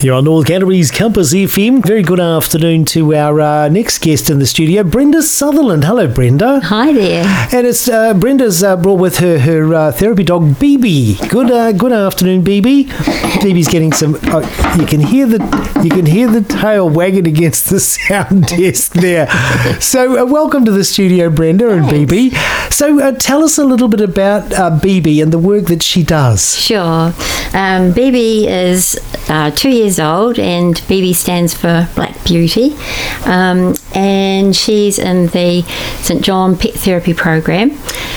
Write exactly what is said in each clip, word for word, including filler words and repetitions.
You're on North Canterbury's Compass F M. Very good afternoon to our uh, next guest in the studio, Brenda Sutherland. Hello, Brenda. Hi there. And it's uh, Brenda's uh, brought with her her uh, therapy dog, B B. Good uh, good afternoon, B B. B B's getting some. Uh, you can hear the you can hear the tail wagging against the sound desk there. So uh, welcome to the studio, Brenda and Thanks. B B. So uh, tell us a little bit about uh, B B and the work that she does. Sure. Um, B B is uh, two years old, and B B stands for Black Beauty, um, and she's in the St John Pet Therapy program,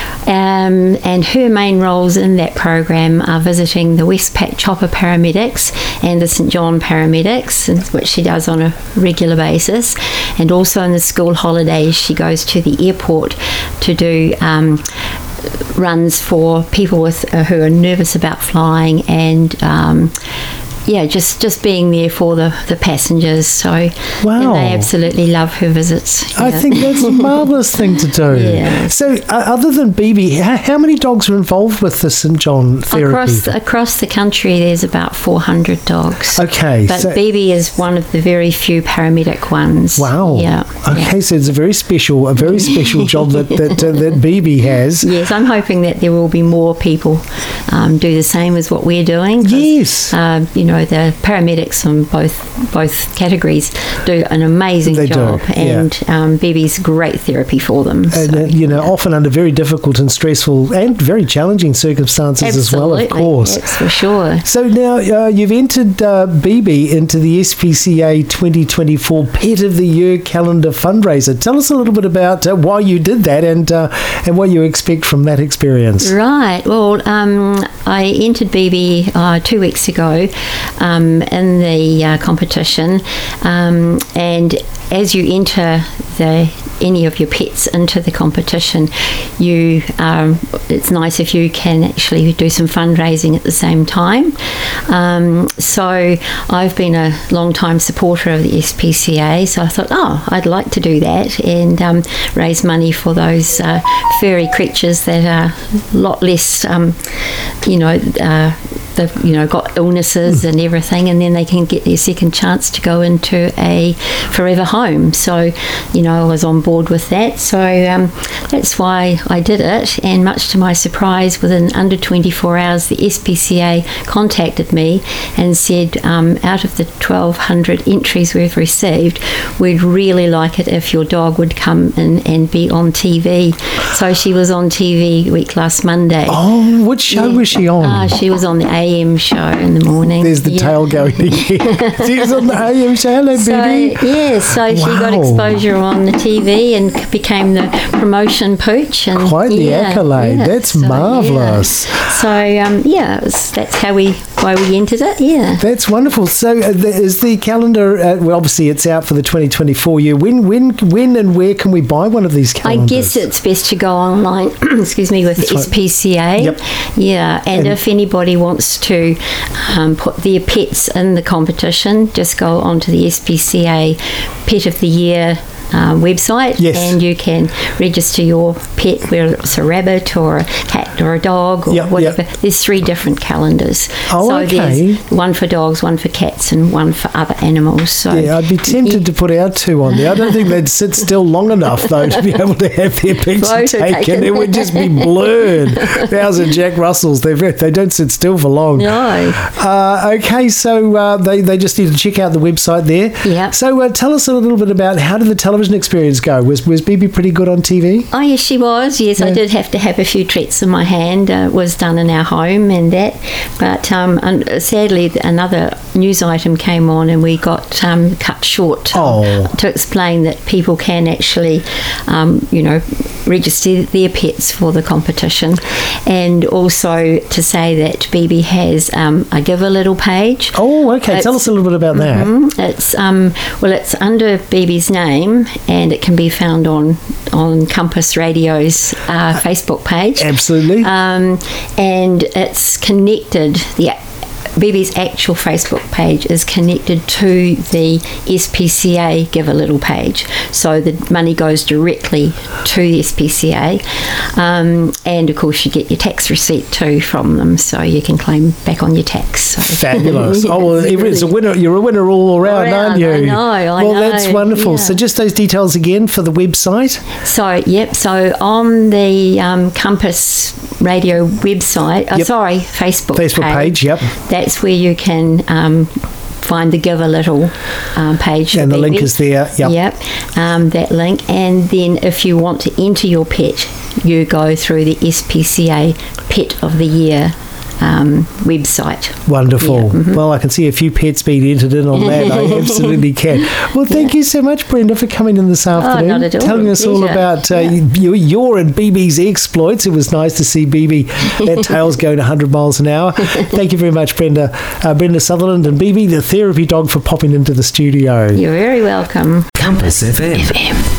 um, and her main roles in that program are visiting the Westpac Chopper paramedics and the St John paramedics, which she does on a regular basis, and also in the school holidays she goes to the airport to do um, runs for people with uh, who are nervous about flying, and um, yeah, just, just being there for the, the passengers. So Wow. and they absolutely love her visits. I yeah. think that's a marvellous thing to do. Yeah. So, uh, other than B B, how, how many dogs are involved with the St John therapy? Across across the country, there's about four hundred dogs. Okay, but so- B B is one of the very few paramedic ones. Wow. Yeah. Okay, yeah. so it's a very special, a very special job that that, uh, that B B has. Yes, I'm hoping that there will be more people um, do the same as what we're doing. 'cause, Yes. Uh, you know, the paramedics on both both categories do an amazing They do, job, yeah. and um, B B's great therapy for them. And, so, uh, you know, yeah. often under very difficult and stressful and very challenging circumstances as well, of Absolutely, course. that's for sure. So now uh, you've entered uh, B B into the S P C A twenty twenty-four Pet of the Year calendar fundraiser. Tell us a little bit about uh, why you did that and uh, and what you expect from that experience. Right. Well, um, I entered B B uh, two weeks ago um, in the uh, competition, um, and as you enter the any of your pets into the competition, you um, it's nice if you can actually do some fundraising at the same time. Um, so I've been a long time supporter of the S P C A, so I thought, oh, I'd like to do that and um, raise money for those uh, furry creatures that are a lot less, um, you know, uh, they've you know got illnesses mm. and everything, and then they can get their second chance to go into a forever home. So, you know, I was on board with that. So um, that's why I did it. And much to my surprise, within under twenty-four hours, the S P C A contacted me and said, um, out of the twelve hundred entries we've received, we'd really like it if your dog would come in and be on T V. So she was on T V week last Monday. Oh, which show Yeah. was she on? Uh, she was on the A M show in the morning. There's the Yeah. tail going again. She was on the A M show, hello, So, baby. yeah, so she got Wow. exposure on the T V and c- became the promotion pooch. And Quite the yeah, accolade. yeah, That's so, yeah. marvellous. So, um, yeah, it was, that's how we why we entered it, yeah. That's wonderful. So, uh, the, is the calendar? Uh, well, obviously, it's out for the twenty twenty-four year. When, when, when, and where can we buy one of these calendars? I guess it's best to go online, excuse me, with That's the right. S P C A. Yep. Yeah, and, And- if anybody wants to um, put their pets in the competition, just go onto the S P C A Pet of the Year Uh, website, Yes. and you can register your pet, whether it's a rabbit or a cat or a dog or Yep, whatever. yep. There's three different calendars. Oh, so okay. there's one for dogs, one for cats, and one for other animals. So Yeah, I'd be tempted to put our two on there. I don't think they'd sit still long enough, though, to be able to have their picture Photo taken. taken. It would just be blurred. Those are Jack Russells. They're very, they don't sit still for long. No. Uh, okay, so uh, they, they just need to check out the website there. Yeah. So uh, tell us a little bit about how did the television experience go? Was was B B pretty good on T V? Oh, yes, she was. Yes, Yeah. I did have to have a few treats in my hand. Uh, it was done in our home and that. But um, and sadly, another news item came on and we got um, cut short Oh. to explain that people can actually, um, you know, register their pets for the competition. And also to say that B B has um, a Give a Little page. Oh, okay. It's- Tell us a little bit about that. Mhm. It's um well, it's under B B's name, and it can be found on on Compass Radio's uh, Facebook page. Absolutely. Um, and it's connected. The B B's actual Facebook page is connected to the S P C A Give a Little page. So the money goes directly to the S P C A. Um, and, of course, you get your tax receipt too from them, so you can claim back on your tax. So. Fabulous. Yeah, oh, well, it's it's a really- winner. You're a winner all around, All aren't around, you? I know, I well, know, that's wonderful. yeah. So just those details again for the website. So, yep, so on the um, Compass Radio website, oh, Yep. sorry, Facebook, Facebook page, yep. That's where you can um, find the Give a Little um, page. And for the link baby. is there, yep. Yep, um, that link. And then if you want to enter your pet, you go through the S P C A Pet of the Year um, website. Wonderful. Yeah, mhm. Well, I can see a few pets being entered in on that. I absolutely can. Well, thank you so much, Brenda, for coming in this afternoon. not at all. Telling us all Pleasure. about uh, Yeah. you, your and B B's exploits. It was nice to see B B, that tail's going one hundred miles an hour. Thank you very much, Brenda. Uh, Brenda Sutherland and B B, the therapy dog, for popping into the studio. You're very welcome. Compass F M.